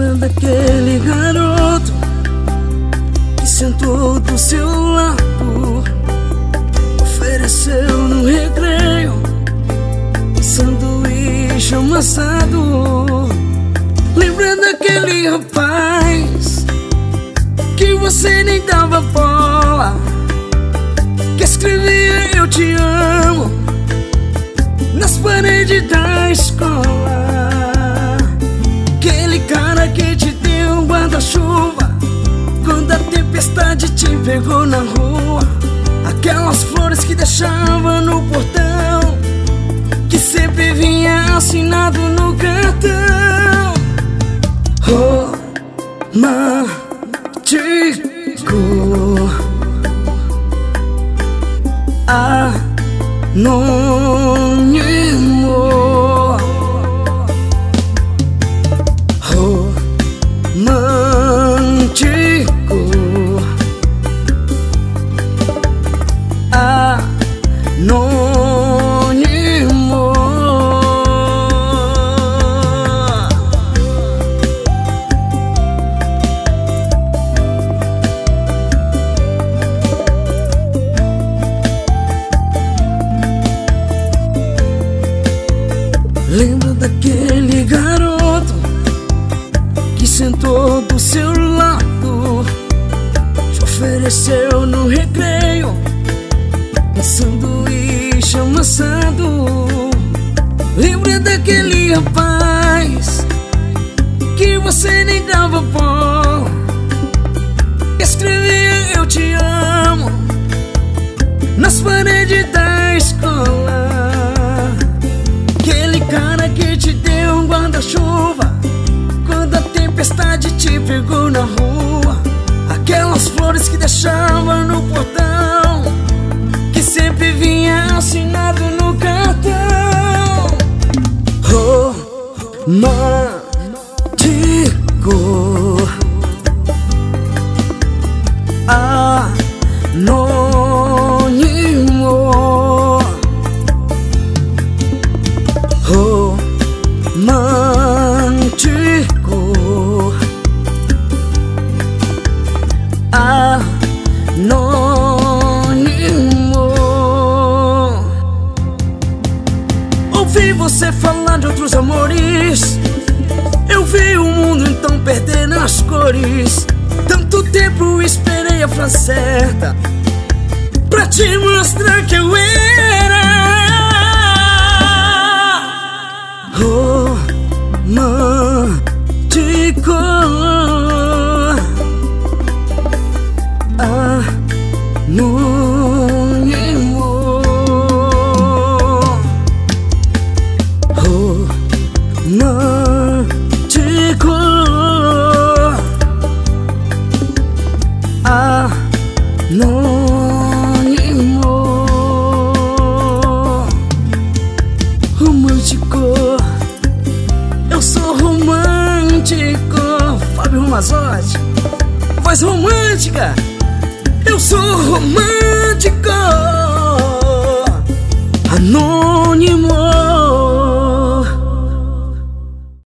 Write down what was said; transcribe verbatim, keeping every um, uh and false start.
Lembra daquele garoto que sentou do seu lado, ofereceu no recreio um sanduíche amassado? Lembra daquele rapaz que você nem dava bola, que escrevia eu te amo nas paredes da escola? Aquele cara que te deu um guarda-chuva quando a tempestade te pegou na rua. Aquelas flores que deixava no portão, que sempre vinha assinado no cartão. Romântico, anônimo, romântico, anônimo. Lembra daquele garoto que sentou do seu lado, te ofereceu no recreio um sanduíche amassado? Lembra daquele rapaz que você nem dava bola, que escrevia eu te amo nas paredes da escola? Aquele cara que te deu um guarda-chuva quando a tempestade te pegou na rua. Aquelas flores que deixava no portão, que sempre vinha assinado no cartão. Romântico, anônimo, romântico, anônimo. Ouvi você falar de outros amores, eu vi o mundo então perder nas cores. Tanto tempo esperei a frase certa pra te mostrar que eu era romântico, anônimo, romântico, anônimo, romântico. Eu sou romântico, Fábio Ramazotti, voz romântica. Eu sou romântico, anônimo.